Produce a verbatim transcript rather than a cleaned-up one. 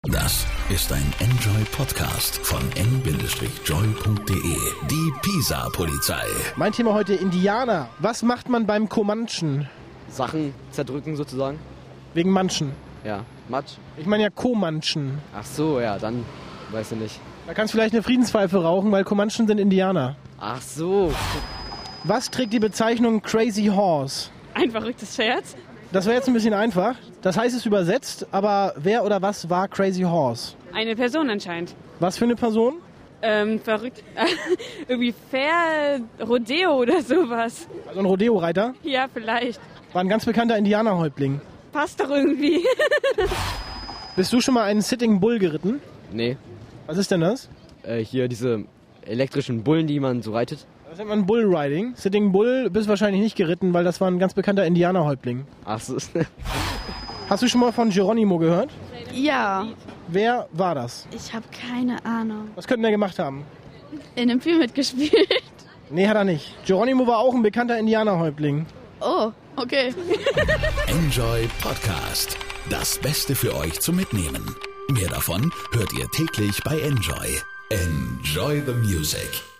Das ist ein Enjoy-Podcast von n joy punkt de. Die Pisa-Polizei. Mein Thema heute Indianer. Was macht man beim Comanchen? Sachen zerdrücken sozusagen. Wegen Manchen. Ja, Matsch. Ich meine ja Comanchen. Ach so, ja, dann weiß ich nicht. Da kannst du vielleicht eine Friedenspfeife rauchen, weil Comanchen sind Indianer. Ach so. Was trägt die Bezeichnung Crazy Horse? Ein verrücktes Pferd. Das war jetzt ein bisschen einfach. Das heißt es übersetzt, aber wer oder was war Crazy Horse? Eine Person anscheinend. Was für eine Person? Ähm, verrückt. Irgendwie Fair Rodeo oder sowas. Also ein Rodeo-Reiter? Ja, vielleicht. War ein ganz bekannter Indianerhäuptling. Passt doch irgendwie. Bist du schon mal einen Sitting Bull geritten? Nee. Was ist denn das? Äh, hier diese elektrischen Bullen, die man so reitet. Das nennt man Bullriding. Sitting Bull bist wahrscheinlich nicht geritten, weil das war ein ganz bekannter Indianerhäuptling. Ach so. Hast du schon mal von Geronimo gehört? Ja, Wer war das? ich habe keine Ahnung. Was könnte er gemacht haben? In einem Film mitgespielt. Nee, hat er nicht. Geronimo war auch ein bekannter Indianerhäuptling. Oh, okay. Enjoy Podcast. Das Beste für euch zum Mitnehmen. Mehr davon hört ihr täglich bei Enjoy. Enjoy the music.